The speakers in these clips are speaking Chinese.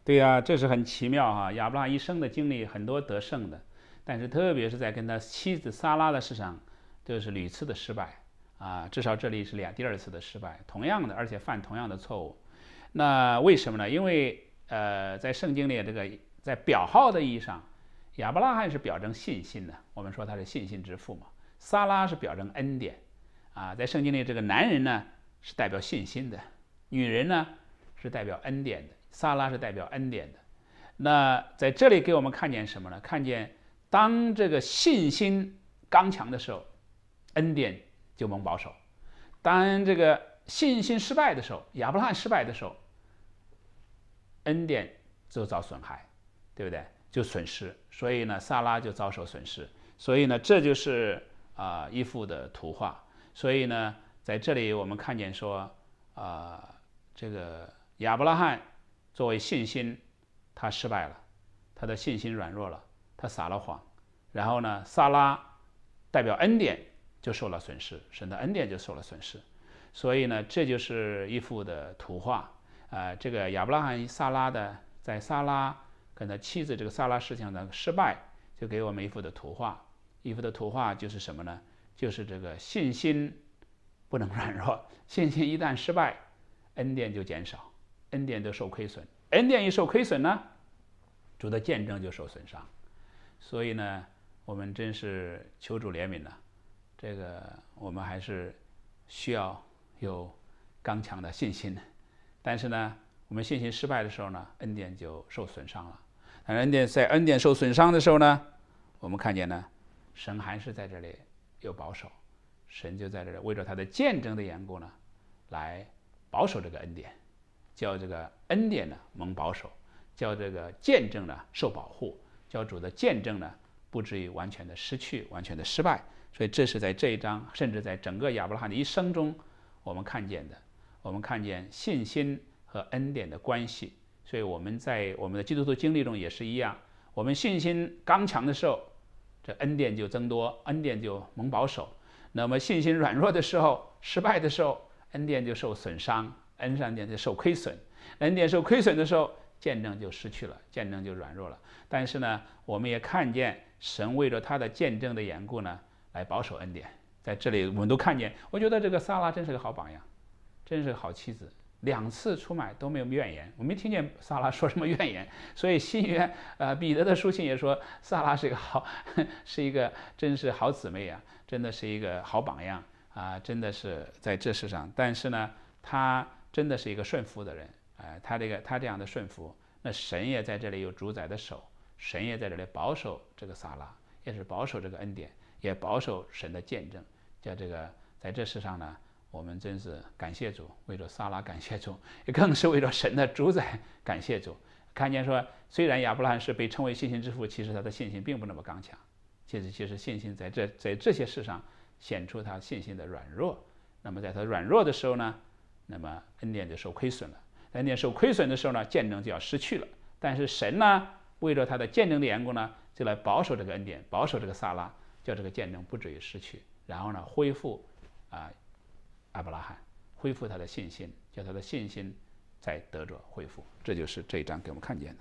对呀，这是很奇妙哈。亚伯拉罕一生的经历很多得胜的，但是特别是在跟他妻子撒拉的事上，都是屡次的失败啊。至少这里是第二次的失败，同样的，而且犯同样的错误。那为什么呢？因为在圣经里这个在表号的意义上，亚伯拉罕是表征信心的，我们说他是信心之父嘛。撒拉是表征恩典啊。在圣经里，这个男人呢是代表信心的，女人呢是代表恩典的。撒拉是代表恩典的。那在这里给我们看见什么呢？看见当这个信心刚强的时候，恩典就蒙保守；当这个信心失败的时候，亚伯拉罕失败的时候，恩典就遭损害，对不对？就损失。所以呢，撒拉就遭受损失。所以呢，这就是一幅的图画。所以呢，在这里我们看见说这个亚伯拉罕作为信心，他失败了，他的信心软弱了，他撒了谎。然后呢，撒拉代表恩典就受了损失，神的恩典就受了损失。所以呢，这就是一幅的图画。这个亚伯拉罕在撒拉跟他妻子这个撒拉事情的失败，就给我们一幅的图画。一幅的图画就是什么呢？就是这个信心不能软弱，信心一旦失败，恩典就减少，恩典就受亏损。恩典一受亏损呢，主的见证就受损伤。所以呢，我们真是求主怜悯了。这个我们还是需要有刚强的信心。但是呢，我们信心失败的时候呢，恩典就受损伤了。但是恩典受损伤的时候呢，我们看见呢，神还是在这里有保守，神就在这里为着他的见证的缘故呢，来保守这个恩典，叫这个恩典呢蒙保守，叫这个见证呢受保护，叫主的见证呢不至于完全的失去，完全的失败。所以这是在这一章，甚至在整个亚伯拉罕的一生中，我们看见的。我们看见信心和恩典的关系。所以我们在我们的基督徒经历中也是一样，我们信心刚强的时候，这恩典就增多，恩典就蒙保守。那么信心软弱的时候，失败的时候，恩典就受损伤，恩典就受亏损。恩典受亏损的时候，见证就失去了，见证就软弱了。但是呢，我们也看见神为了他的见证的缘故呢，来保守恩典。在这里我们都看见，我觉得这个撒拉真是个好榜样，真是个好妻子，2次出卖都没有怨言，我没听见撒拉说什么怨言。所以新约彼得的书信也说撒拉是一个真是好姊妹啊，真的是一个好榜样啊，真的是在这世上。但是呢，他真的是一个顺服的人，他这样的顺服，那神也在这里有主宰的手，神也在这里保守这个撒拉，也是保守这个恩典，也保守神的见证，叫这个在这世上呢，我们真是感谢主，为了撒拉感谢主，也更是为了神的主宰感谢主。看见说，虽然亚伯拉罕是被称为信心之父，其实他的信心并不那么刚强。其实信心在这些事上显出他信心的软弱。那么在他软弱的时候呢，那么恩典就受亏损了。恩典受亏损的时候呢，见证就要失去了。但是神呢，为了他的见证的缘故呢，就来保守这个恩典，保守这个撒拉，叫这个见证不至于失去。然后呢，恢复亚伯拉罕，恢复他的信心，叫他的信心再得着恢复。这就是这一章给我们看见的。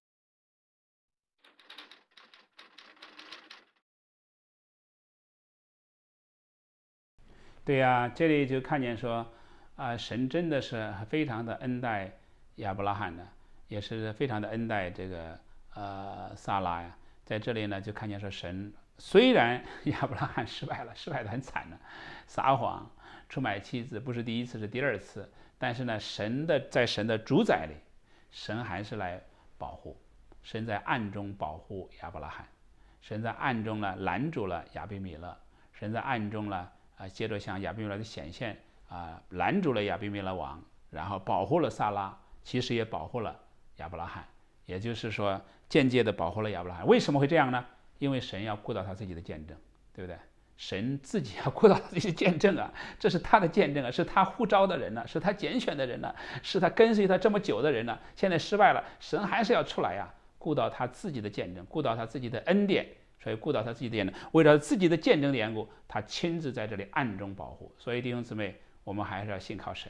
对呀，这里就看见说神真的是非常的恩待亚伯拉罕的，也是非常的恩待这个撒拉呀。在这里呢，就看见说神虽然亚伯拉罕失败得很惨的，撒谎出卖妻子，不是第一次是第2次，但是呢，在神的主宰里，神还是来保护，神在暗中保护亚伯拉罕，神在暗中呢拦住了亚比米勒，神在暗中呢接着向亚比米勒的显现拦住了亚比米勒王，然后保护了撒拉，其实也保护了亚伯拉罕，也就是说间接的保护了亚伯拉罕。为什么会这样呢？因为神要顾到他自己的见证，对不对？神自己要顾到自己的见证啊，这是他的见证啊，是他呼召的人呢，是他拣选的人呢，是他跟随他这么久的人呢。现在失败了，神还是要出来呀，顾到他自己的见证，顾到他自己的恩典。所以顾到他自己的见证，为了自己的见证的缘故，他亲自在这里暗中保护。所以弟兄姊妹，我们还是要信靠神，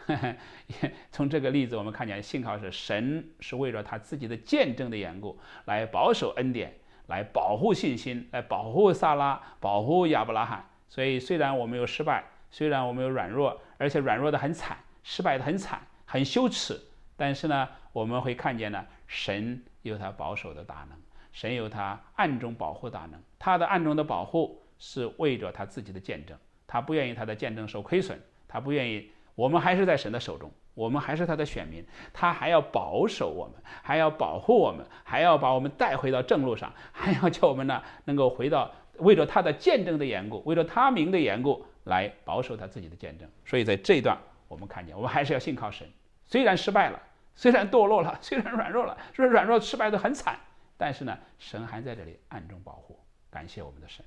从这个例子我们看见，信靠是神是为了他自己的见证的缘故，来保守恩典，来保护信心，来保护撒拉，保护亚伯拉罕。所以虽然我们有失败，虽然我们有软弱，而且软弱的很惨，失败的很惨，很羞耻，但是呢，我们会看见呢，神有他保守的大能，神有他暗中保护大能。他的暗中的保护是为着他自己的见证，他不愿意他的见证受亏损，他不愿意，我们还是在神的手中，我们还是他的选民，他还要保守我们，还要保护我们，还要把我们带回到正路上，还要叫我们呢能够回到为了他的见证的缘故，为了他名的缘故来保守他自己的见证。所以在这一段我们看见，我们还是要信靠神，虽然失败了，虽然堕落了，虽然软弱了，虽然软弱失败的很惨，但是呢，神还在这里暗中保护。感谢我们的神。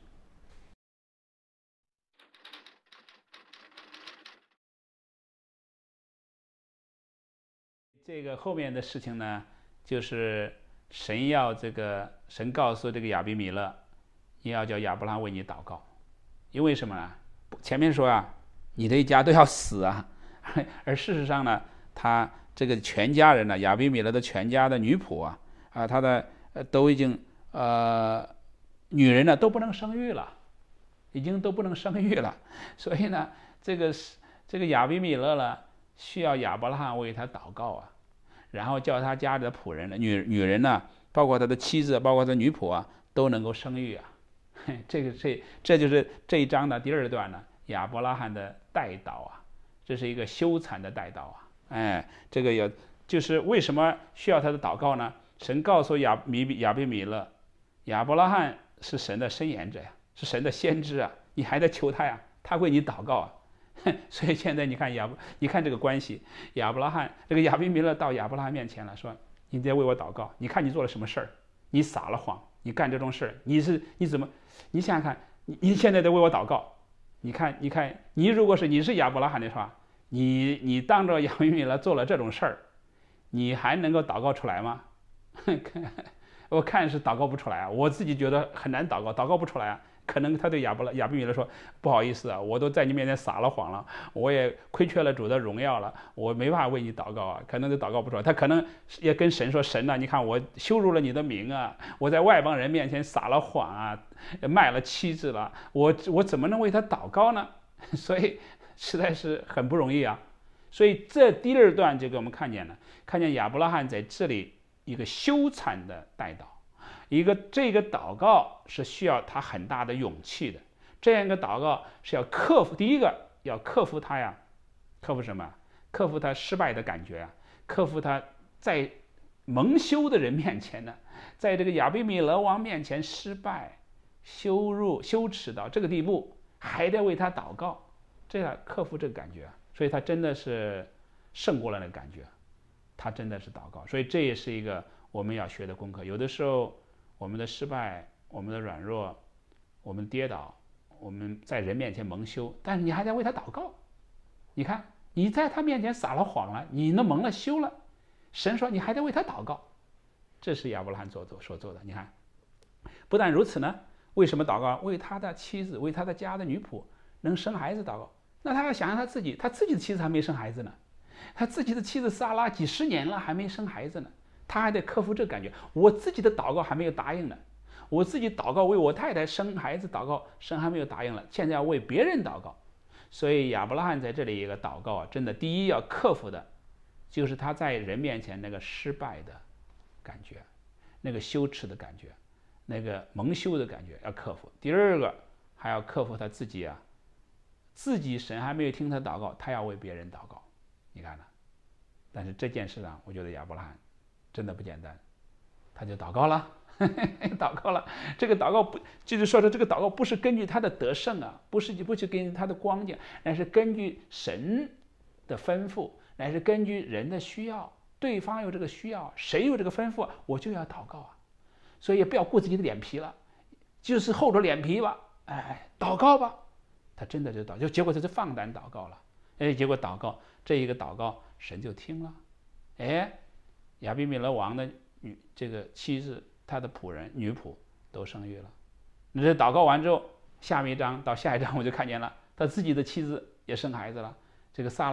这个后面的事情呢，就是神告诉这个亚比米勒，你要叫亚伯拉罕为你祷告，因为什么呢？前面说啊，你这一家都要死啊，而事实上呢，他这个全家人呢，亚比米勒的全家的女仆他的都已经女人呢都不能生育了，已经都不能生育了，所以呢，这个亚比米勒呢需要亚伯拉罕为他祷告然后叫他家里的仆人呢，女人呢，包括他的妻子，包括他的女仆都能够生育这就是这一章的第二段呢，亚伯拉罕的代祷这是一个羞惭的代祷这个就是为什么需要他的祷告呢？神告诉亚比米勒，亚伯拉罕是神的申言者是神的先知你还在求他他为你祷告所以现在你看这个关系，亚伯拉罕这个亚比米勒到亚伯拉罕面前了，说你得为我祷告，你看你做了什么事儿，你撒了谎，你干这种事儿，你怎么，你想想看，你现在得为我祷告，你看你如果是你是亚伯拉罕的话，你当着亚比米勒做了这种事儿，你还能够祷告出来吗？我看是祷告不出来我自己觉得很难祷告不出来可能他对亚比米勒说，不好意思我都在你面前撒了谎了，我也亏缺了主的荣耀了，我没办法为你祷告可能都祷告不出来。他可能也跟神说，神你看我羞辱了你的名我在外邦人面前撒了谎卖了妻子了，我怎么能为他祷告呢？所以实在是很不容易所以这第二段就给我们看见亚伯拉罕在这里一个羞惭的代祷，这个祷告是需要他很大的勇气的。这样一个祷告是要克服，第一个要克服他克服什么？克服他失败的感觉克服他在蒙羞的人面前呢，在这个亚比米勒王面前失败、羞耻到这个地步，还得为他祷告，这样克服这个感觉所以他真的是胜过了那个感觉，他真的是祷告。所以这也是一个我们要学的功课。有的时候我们的失败，我们的软弱，我们跌倒，我们在人面前蒙羞，但是你还在为他祷告。你看你在他面前撒了谎了，你那蒙了羞了，神说你还得为他祷告，这是亚伯拉罕所做的。你看，不但如此呢，为什么祷告？为他的妻子，为他的家的女仆能生孩子祷告。那他要想想他自己的妻子还没生孩子呢，他自己的妻子撒拉几十年了还没生孩子呢，他还得克服这个感觉，我自己的祷告还没有答应呢，我自己祷告为我太太生孩子祷告，神还没有答应了，现在要为别人祷告。所以亚伯拉罕在这里一个祷告真的第一要克服的就是他在人面前那个失败的感觉，那个羞耻的感觉，那个蒙羞的感觉要克服。第二个还要克服他自己自己神还没有听他祷告，他要为别人祷告。你看呢？但是这件事我觉得亚伯拉罕真的不简单，他就祷告了祷告了。这个祷告不就是说这个祷告不是根据他的得胜不是根据他的光景，乃是根据神的吩咐，乃是根据人的需要，对方有这个需要，谁有这个吩咐我就要祷告所以也不要顾自己的脸皮了，就是厚着脸皮吧祷告吧。他真的就祷告，结果他就放胆祷告了结果这一个祷告神就听了亚比米勒王的这个妻子，他的仆人女仆都生育了。那这祷告完之后，下一章我就看见了他自己的妻子也生孩子了，这个撒拉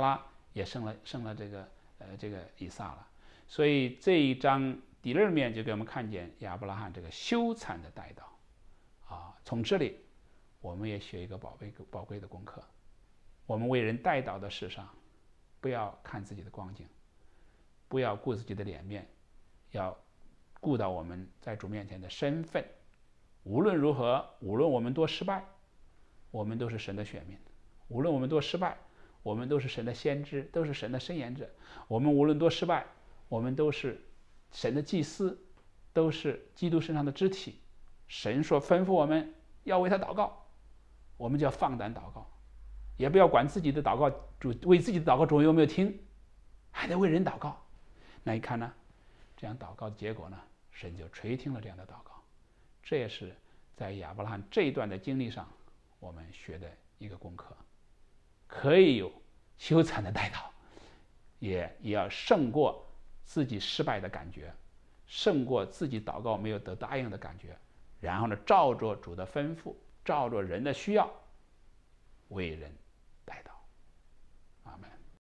也生了这个以撒了。所以这一章第2面就给我们看见亚伯拉罕这个羞惭的带祷啊。从这里我们也学一个宝贵的功课：我们为人带祷的事上，不要看自己的光景，不要顾自己的脸面，要顾到我们在主面前的身份。无论如何，无论我们多失败，我们都是神的选民；无论我们多失败，我们都是神的先知，都是神的申言者。我们无论多失败，我们都是神的祭司，都是基督身上的肢体。神说吩咐我们要为他祷告，我们就要放胆祷告，也不要管自己的祷告主为自己的祷告主有没有听，还得为人祷告。那一看呢，这样祷告的结果呢，神就垂听了这样的祷告。这也是在亚伯拉罕这一段的经历上，我们学的一个功课。可以有羞惭的带祷，也要胜过自己失败的感觉，胜过自己祷告没有得答应的感觉。然后呢，照着主的吩咐，照着人的需要，为人带祷。阿们。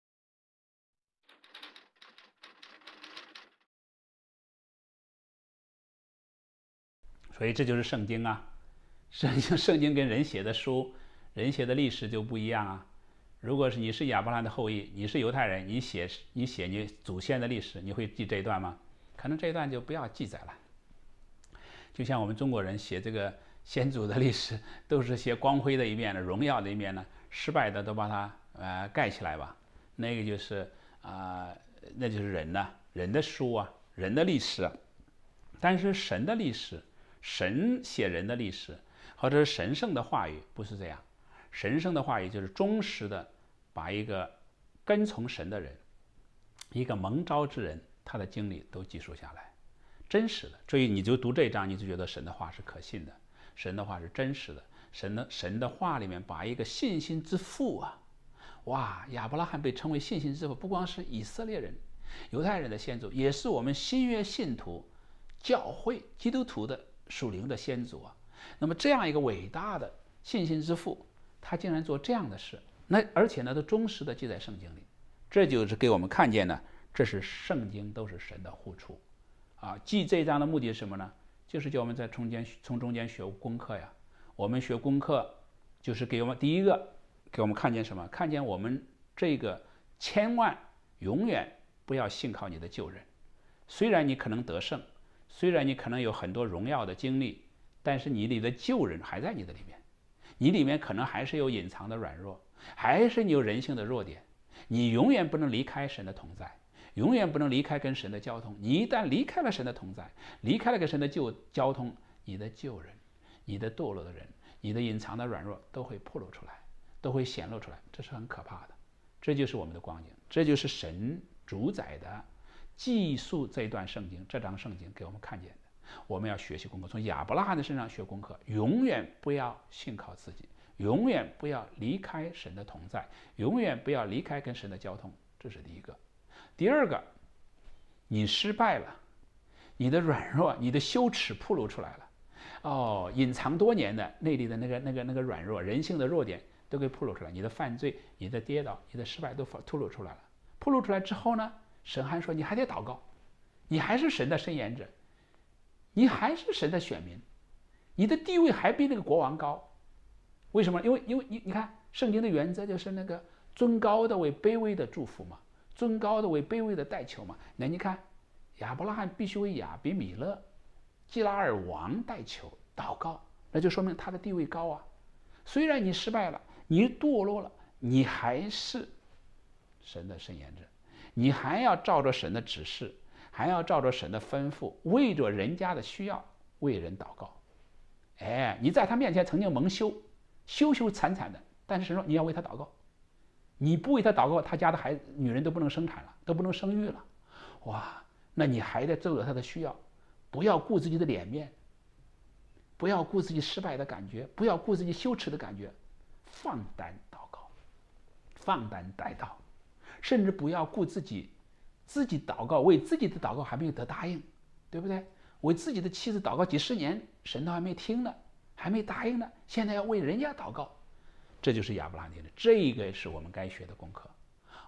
所以这就是圣经啊，圣经跟人写的书、人写的历史就不一样啊。如果是你是亚伯拉罕的后裔，你是犹太人，你写你祖先的历史，你会记这一段吗？可能这一段就不要记载了。就像我们中国人写这个先祖的历史，都是写光辉的一面的、荣耀的一面呢，失败的都把它盖起来吧。那个就是那就是人呐，人的书啊，人的历史啊。但是神的历史，神写人的历史，或者是神圣的话语，不是这样。神圣的话语就是忠实的把一个跟从神的人，一个蒙召之人，他的经历都记述下来，真实的。所以你就读这一章，你就觉得神的话是可信的，神的话是真实的。神的话里面把一个信心之父啊，哇，亚伯拉罕被称为信心之父，不光是以色列人、犹太人的先祖，也是我们新约信徒、教会基督徒的属灵的先祖啊。那么这样一个伟大的信心之父，他竟然做这样的事，而且呢，都忠实的记在圣经里，这就是给我们看见呢，这是圣经都是神的护处啊。记这一章的目的是什么呢？就是叫我们在从中间学功课呀。我们学功课就是给我们第一个给我们看见什么？看见我们这个千万永远不要信靠你的旧人，虽然你可能得胜，虽然你可能有很多荣耀的经历，但是你里的旧人还在你的里面。你里面可能还是有隐藏的软弱，还是你有人性的弱点，你永远不能离开神的同在，永远不能离开跟神的交通。你一旦离开了神的同在，离开了跟神的交通，你的旧人、你的堕落的人、你的隐藏的软弱都会暴露出来，都会显露出来，这是很可怕的。这就是我们的光景，这就是神主宰的记述这一段圣经，这章圣经给我们看见的。我们要学习功课，从亚伯拉罕的身上学功课，永远不要信靠自己，永远不要离开神的同在，永远不要离开跟神的交通，这是第一个。第二个，你失败了，你的软弱、你的羞耻暴露出来了，哦，隐藏多年的内里的那个软弱、人性的弱点都给暴露出来，你的犯罪、你的跌倒、你的失败都吐露出来了。暴露出来之后呢，神还说你还得祷告，你还是神的申言者，你还是神的选民，你的地位还比那个国王高。为什么？因为你看圣经的原则就是那个尊高的为卑微的祝福嘛，尊高的为卑微的代求嘛。那你看亚伯拉罕必须为亚比米勒、基拉尔王代求祷告，那就说明他的地位高啊。虽然你失败了，你堕落了，你还是神的申言者，你还要照着神的指示，还要照着神的吩咐，为着人家的需要为人祷告。哎，你在他面前曾经蒙羞惨惨的，但是神说你要为他祷告，你不为他祷告，他家的女人都不能生产了，都不能生育了。哇，那你还得照着他的需要，不要顾自己的脸面，不要顾自己失败的感觉，不要顾自己羞耻的感觉，放胆祷告，放胆带祷，甚至不要顾自己祷告，为自己的祷告还没有得答应，对不对？为自己的妻子祷告几十年，神都还没听呢，还没答应呢，现在要为人家祷告，这就是亚伯拉罕的，这个是我们该学的功课。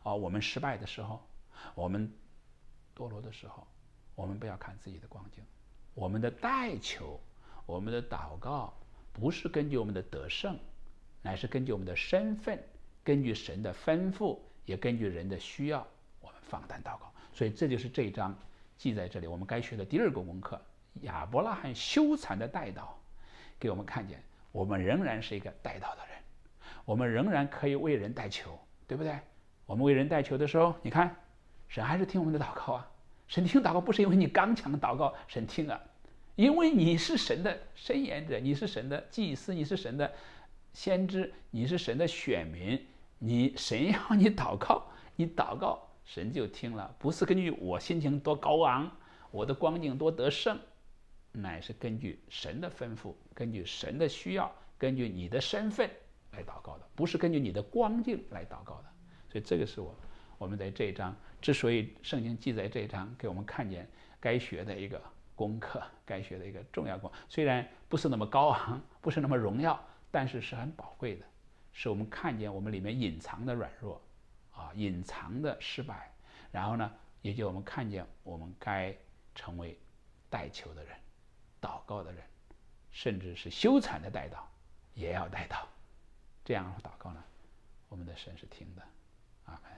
我们失败的时候，我们堕落的时候，我们不要看自己的光景，我们的代求，我们的祷告，不是根据我们的得胜，乃是根据我们的身份，根据神的吩咐，也根据人的需要，我们放胆祷告。所以这就是这一章记在这里，我们该学的第二个功课，亚伯拉罕羞惭的代祷，给我们看见我们仍然是一个代祷的人，我们仍然可以为人代求，对不对？我们为人代求的时候，你看神还是听我们的祷告啊。神听祷告不是因为你刚强祷告神听啊，因为你是神的申言者，你是神的祭司，你是神的先知，你是神的选民，神要你祷告，你祷告神就听了，不是根据我心情多高昂，我的光景多得胜，乃是根据神的吩咐，根据神的需要，根据你的身份来祷告的，不是根据你的光景来祷告的。所以这个是我们在这一章之所以圣经记载这一章，给我们看见该学的一个功课，该学的一个重要功课。虽然不是那么高昂，不是那么荣耀，但是是很宝贵的，是我们看见我们里面隐藏的软弱隐藏的失败，然后呢，也就我们看见我们该成为代求的人，祷告的人，甚至是羞惭的代祷，也要代祷。这样祷告呢，我们的神是听的。阿们。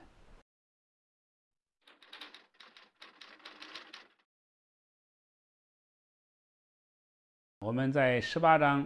我们在18章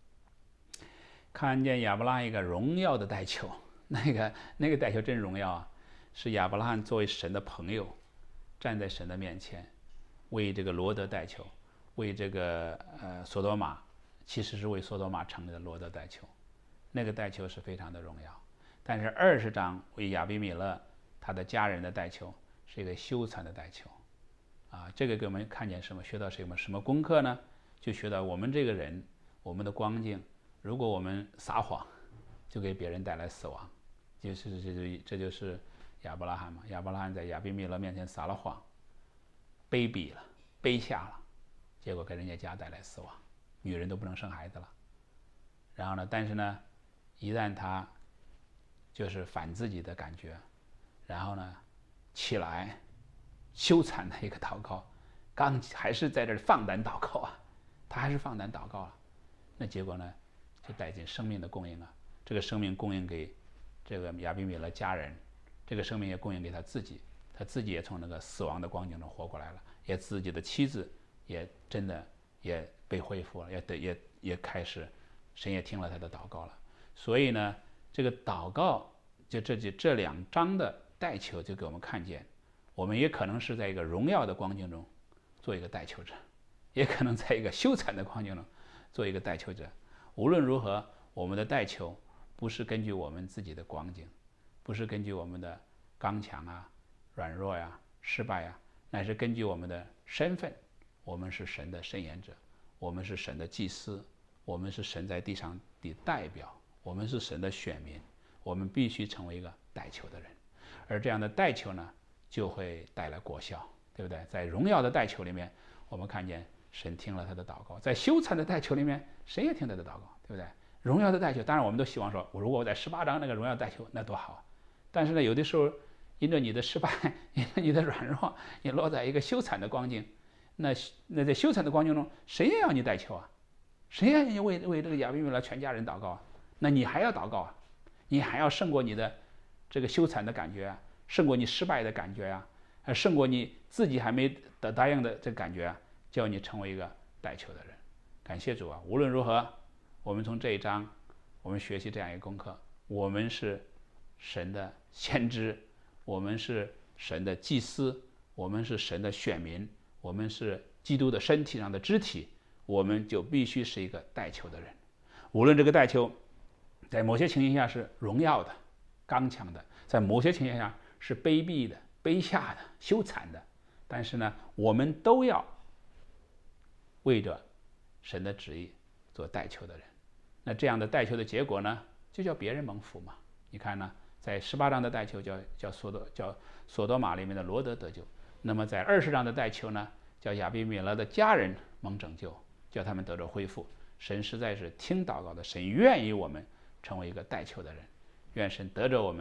看见亚伯拉罕一个荣耀的代求，那个代求真荣耀啊！是亚伯拉罕作为神的朋友，站在神的面前，为这个罗德代求，为这个索多玛，其实是为索多玛成立的罗德代求，那个代求是非常的荣耀。但是20章为亚比米勒他的家人的代求，是一个羞惭的代求这个给我们看见什么？学到什么功课呢？就学到我们这个人，我们的光景，如果我们撒谎，就给别人带来死亡。这就是亚伯拉罕嘛。亚伯拉罕在亚比米勒面前撒了谎，卑鄙了，卑下了，结果给人家家带来死亡，女人都不能生孩子了。然后呢，但是呢，一旦他就是反自己的感觉，然后呢，起来羞惭的一个祷告，还是在这里放胆祷告他还是放胆祷告了，那结果呢，就带进生命的供应这个生命供应给这个亚比米勒家人，这个生命也供应给他自己，他自己也从那个死亡的光景中活过来了，也自己的妻子也真的也被恢复了，也开始，神也听了他的祷告了。所以呢，这个祷告就这2章的代求就给我们看见，我们也可能是在一个荣耀的光景中做一个代求者，也可能在一个羞惭的光景中做一个代求者。无论如何，我们的代求不是根据我们自己的光景，不是根据我们的刚强软弱失败乃是根据我们的身份。我们是神的申言者，我们是神的祭司，我们是神在地上的代表，我们是神的选民，我们必须成为一个代求的人。而这样的代求呢，就会带来果效，对不对？在荣耀的代求里面，我们看见神听了他的祷告；在羞惭的代求里面，神也听他的祷告，对不对？荣耀的代求，当然我们都希望说，如果我在18章那个荣耀代求，那多好。但是呢，有的时候因着你的失败，因为你的软弱，你落在一个羞惭的光景，那在羞惭的光景中，谁也要你代求谁也要你为这个亚比米勒全家人祷告那你还要祷告你还要胜过你的这个羞惭的感觉胜过你失败的感觉胜过你自己还没得答应的这个感觉叫你成为一个代求的人。感谢主无论如何，我们从这一章我们学习这样一个功课，我们是神的先知，我们是神的祭司，我们是神的选民，我们是基督的身体上的肢体，我们就必须是一个代求的人。无论这个代求在某些情形下是荣耀的刚强的，在某些情形下是卑鄙的卑下的羞惭的，但是呢，我们都要为着神的旨意做代求的人。那这样的代求的结果呢，就叫别人蒙福嘛。你看呢，在18章的代求叫索多玛里面的罗德得救，那么在20章的代求呢，叫亚比米勒的家人蒙拯救，叫他们得着恢复。神实在是听祷告的，神愿意我们成为一个代求的人，愿神得着我们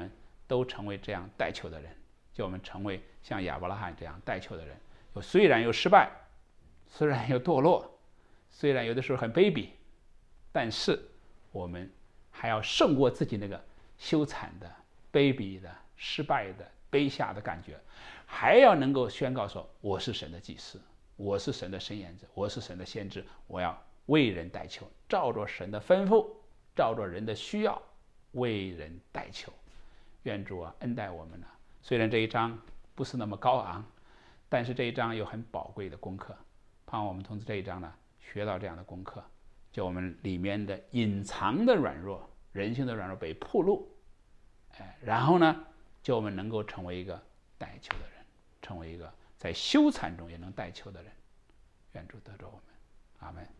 都成为这样代求的人，叫我们成为像亚伯拉罕这样代求的人。虽然有失败，虽然有堕落，虽然有的时候很卑鄙，但是我们还要胜过自己那个羞惨的、卑鄙的、失败的、卑下的感觉，还要能够宣告说：我是神的祭司，我是神的申言者，我是神的先知，我要为人代求，照着神的吩咐，照着人的需要，为人代求。愿主恩待我们呢。虽然这一章不是那么高昂，但是这一章有很宝贵的功课，盼望我们从这一章呢学到这样的功课，就我们里面的隐藏的软弱，人性的软弱被暴露，然后呢，就我们能够成为一个代求的人，成为一个在羞惨中也能代求的人。愿主得着我们，阿们。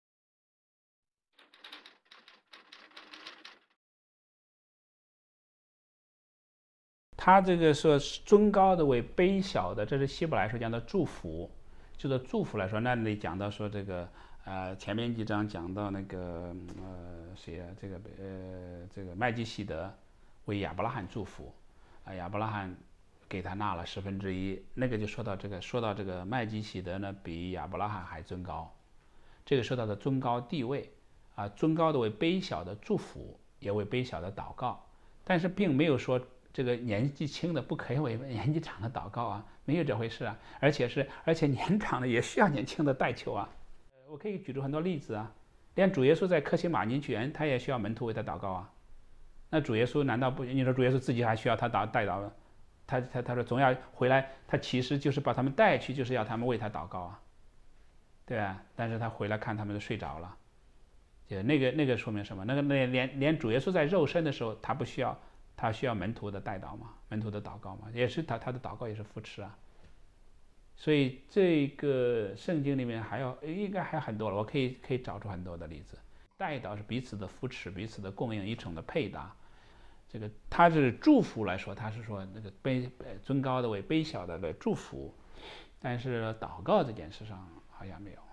他这个说尊高的为卑小的，这是希伯来书讲的祝福，就是祝福来说，那里讲到说这个前面几章讲到那个谁啊，这个麦基洗德为亚伯拉罕祝福，亚伯拉罕给他纳了1/10，那个就说到这个麦基洗德呢比亚伯拉罕还尊高，这个说到的尊高地位尊高的为卑小的祝福，也为卑小的祷告，但是并没有说这个年纪轻的不可以为年纪长的祷告啊，没有这回事啊，而且年长的也需要年轻的代求啊。我可以举出很多例子啊，连主耶稣在客西马尼园，他也需要门徒为他祷告啊。那主耶稣难道不？你说主耶稣自己还需要他代祷吗？他说总要回来，他其实就是把他们带去，就是要他们为他祷告啊，对吧？但是他回来看他们都睡着了，就那个说明什么？连主耶稣在肉身的时候，他不需要。他需要门徒的代祷嘛，门徒的祷告嘛，也是他的祷告也是扶持啊。所以这个圣经里面应该还有很多了，我可以找出很多的例子。代祷是彼此的扶持，彼此的供应，一种的配搭。这个他是祝福来说，他是说那个尊高的为卑小的来祝福，但是祷告这件事上好像没有。